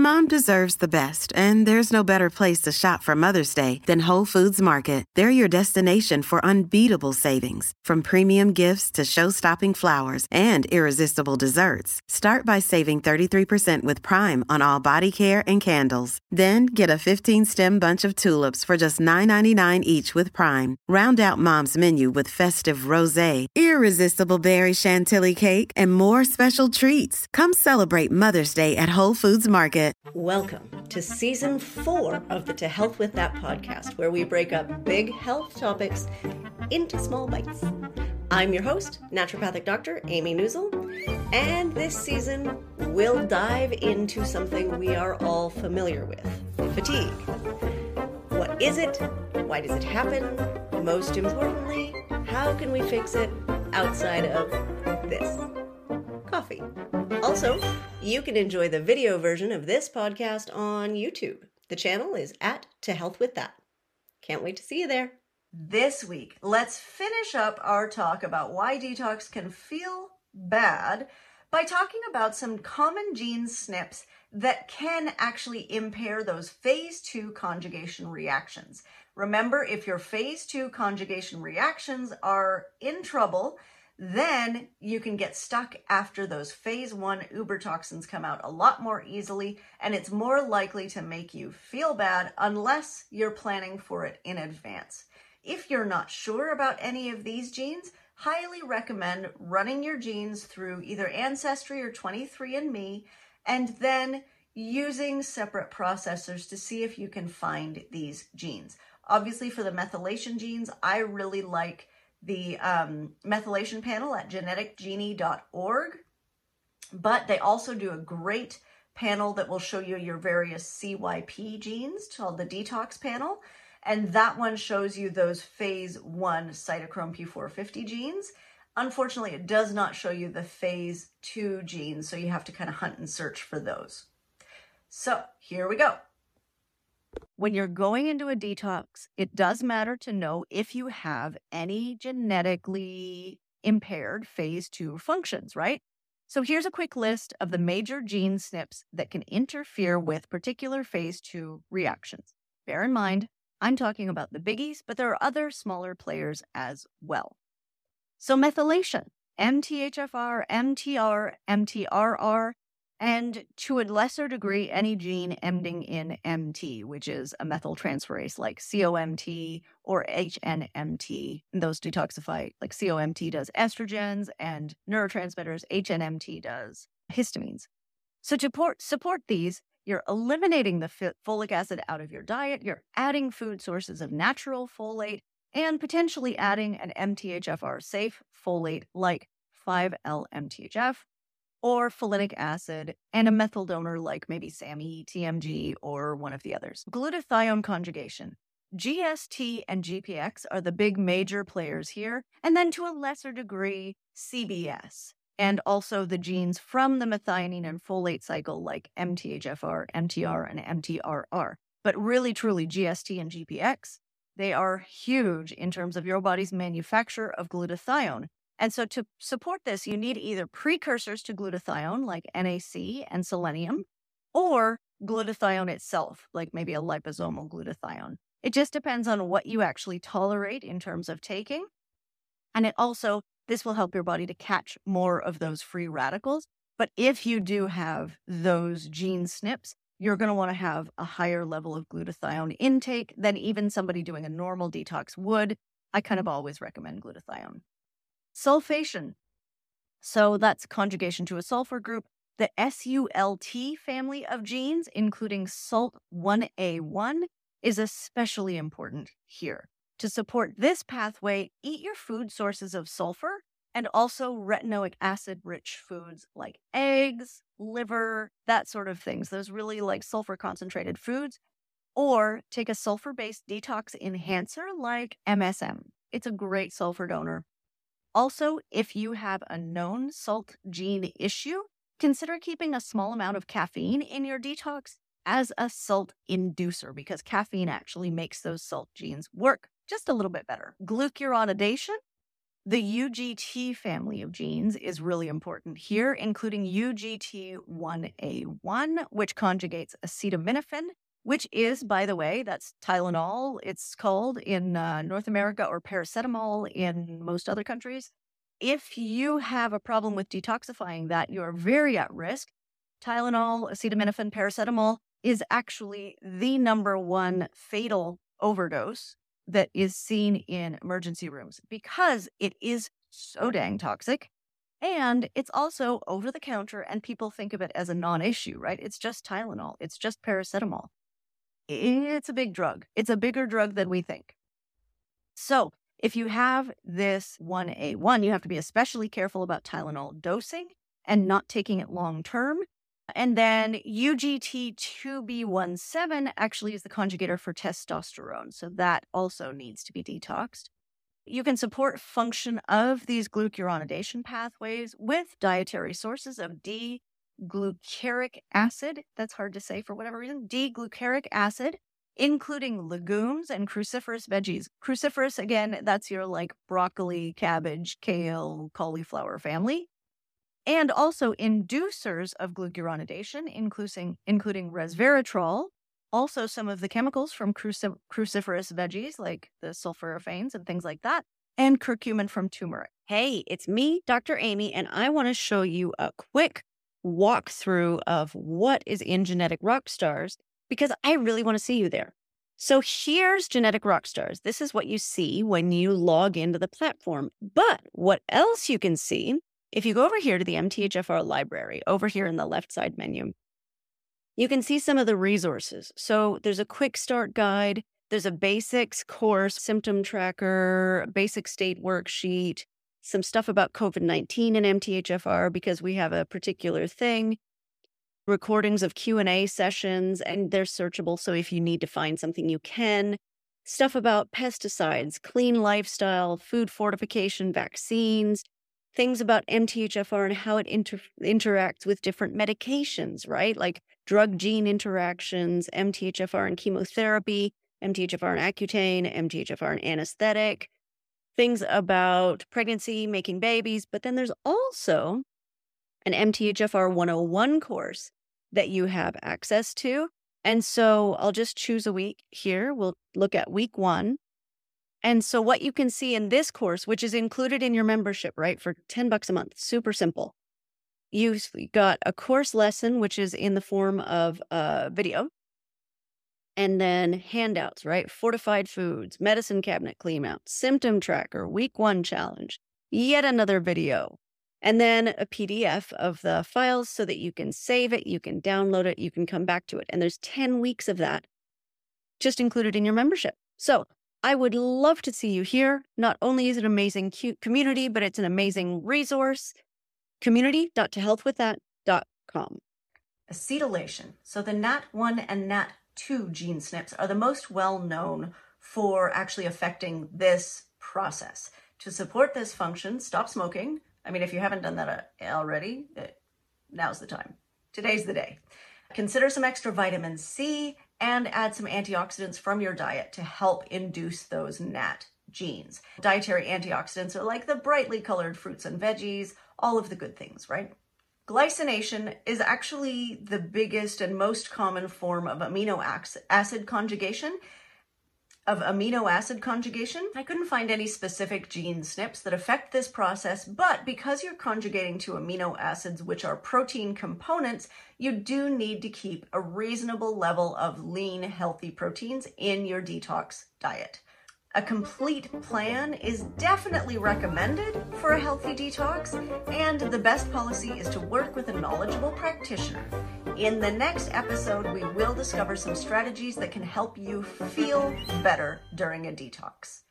Mom deserves the best, and there's no better place to shop for Mother's Day than Whole Foods Market. They're your destination for unbeatable savings, from premium gifts to show-stopping flowers and irresistible desserts. Start by saving 33% with Prime on all body care and candles. Then get a 15-stem bunch of tulips for just $9.99 each with Prime. Round out Mom's menu with festive rosé, irresistible berry chantilly cake, and more special treats. Come celebrate Mother's Day at Whole Foods Market. Welcome to Season 4 of the To Health With That podcast, where we break up big health topics into small bites. I'm your host, naturopathic Dr. Amy Newsel, and this season we'll dive into something we are all familiar with, fatigue. What is it? Why does it happen? Most importantly, how can we fix it outside of this? Coffee. Also, you can enjoy the video version of this podcast on YouTube. The channel is at To Health With That. Can't wait to see you there. This week, let's finish up our talk about why detox can feel bad by talking about some common gene SNPs that can actually impair those phase 2 conjugation reactions. Remember, if your phase 2 conjugation reactions are in trouble, then you can get stuck after those phase 1 uber toxins come out a lot more easily, and it's more likely to make you feel bad unless you're planning for it in advance. If you're not sure about any of these genes, highly recommend running your genes through either Ancestry or 23andMe, and then using separate processors to see if you can find these genes. Obviously, for the methylation genes, I really like the methylation panel at geneticgenie.org, but they also do a great panel that will show you your various CYP genes called the detox panel, and that one shows you those phase 1 cytochrome P450 genes. Unfortunately, it does not show you the phase 2 genes, so you have to kind of hunt and search for those. So here we go. When you're going into a detox, it does matter to know if you have any genetically impaired phase 2 functions, right? So here's a quick list of the major gene SNPs that can interfere with particular phase 2 reactions. Bear in mind, I'm talking about the biggies, but there are other smaller players as well. So methylation, MTHFR, MTR, MTRR, and to a lesser degree, any gene ending in MT, which is a methyltransferase like COMT or HNMT. Those detoxify, like COMT does estrogens and neurotransmitters, HNMT does histamines. So to support these, you're eliminating the folic acid out of your diet, you're adding food sources of natural folate, and potentially adding an MTHFR safe folate like 5-LMTHF, or folinic acid, and a methyl donor like maybe SAMe, TMG, or one of the others. Glutathione conjugation. GST and GPX are the big major players here, and then to a lesser degree, CBS, and also the genes from the methionine and folate cycle like MTHFR, MTR, and MTRR. But really, truly, GST and GPX, they are huge in terms of your body's manufacture of glutathione. And so to support this, you need either precursors to glutathione, like NAC and selenium, or glutathione itself, like maybe a liposomal glutathione. It just depends on what you actually tolerate in terms of taking. And this will help your body to catch more of those free radicals. But if you do have those gene SNPs, you're going to want to have a higher level of glutathione intake than even somebody doing a normal detox would. I kind of always recommend glutathione. Sulfation. So that's conjugation to a sulfur group. The SULT family of genes, including SULT1A1, is especially important here. To support this pathway, eat your food sources of sulfur and also retinoic acid-rich foods like eggs, liver, that sort of things. Those really like sulfur-concentrated foods. Or take a sulfur-based detox enhancer like MSM. It's a great sulfur donor. Also, if you have a known SULT gene issue, consider keeping a small amount of caffeine in your detox as a SULT inducer, because caffeine actually makes those SULT genes work just a little bit better. Glucuronidation, The UGT family of genes is really important here, including UGT1A1, which conjugates acetaminophen, which is, by the way, that's Tylenol, it's called in North America, or paracetamol in most other countries. If you have a problem with detoxifying that, you're very at risk. Tylenol, acetaminophen, paracetamol is actually the number one fatal overdose that is seen in emergency rooms because it is so dang toxic. And it's also over the counter, and people think of it as a non-issue, right? It's just Tylenol. It's just paracetamol. It's a big drug. It's a bigger drug than we think. So if you have this 1A1, you have to be especially careful about Tylenol dosing and not taking it long term. And then UGT2B17 actually is the conjugator for testosterone. So that also needs to be detoxed. You can support function of these glucuronidation pathways with dietary sources of D-glucaric acid. That's hard to say for whatever reason. D-glucaric acid, including legumes and cruciferous veggies. Cruciferous, again, that's your like broccoli, cabbage, kale, cauliflower family. And also inducers of glucuronidation, including resveratrol, also some of the chemicals from cruciferous veggies like the sulforaphanes and things like that, and curcumin from turmeric. Hey, it's me, Dr. Amy, and I want to show you a quick walkthrough of what is in Genetic Rockstars because I really want to see you there. So here's Genetic Rockstars. This is what you see when you log into the platform. But what else you can see, if you go over here to the MTHFR library, over here in the left side menu, you can see some of the resources. So there's a quick start guide, there's a basics course, symptom tracker, basic state worksheet, some stuff about COVID-19 and MTHFR because we have a particular thing, recordings of Q&A sessions, and they're searchable. So if you need to find something, you can. Stuff about pesticides, clean lifestyle, food fortification, vaccines, things about MTHFR and how it interacts with different medications, right? Like drug-gene interactions, MTHFR and chemotherapy, MTHFR and Accutane, MTHFR and anesthetic, things about pregnancy, making babies. But then there's also an MTHFR 101 course that you have access to. And so I'll just choose a week here. We'll look at week 1. And so what you can see in this course, which is included in your membership, right, for $10 a month, super simple. You've got a course lesson, which is in the form of a video, and then handouts, right? Fortified foods, medicine cabinet clean out, symptom tracker, week 1 challenge, yet another video, and then a PDF of the files so that you can save it, you can download it, you can come back to it. And there's 10 weeks of that just included in your membership. So I would love to see you here. Not only is it an amazing community, but it's an amazing resource. Community.tohealthwiththat.com. Acetylation. So the NAT1 and NAT2 gene SNPs are the most well known for actually affecting this process. To support this function, stop smoking. I mean, if you haven't done that already, now's the time. Today's the day. Consider some extra vitamin C and add some antioxidants from your diet to help induce those NAT genes. Dietary antioxidants are like the brightly colored fruits and veggies, all of the good things, right? Glycination is actually the biggest and most common form of amino acid conjugation. I couldn't find any specific gene SNPs that affect this process, but because you're conjugating to amino acids, which are protein components, you do need to keep a reasonable level of lean, healthy proteins in your detox diet. A complete plan is definitely recommended for a healthy detox, and the best policy is to work with a knowledgeable practitioner. In the next episode, we will discover some strategies that can help you feel better during a detox.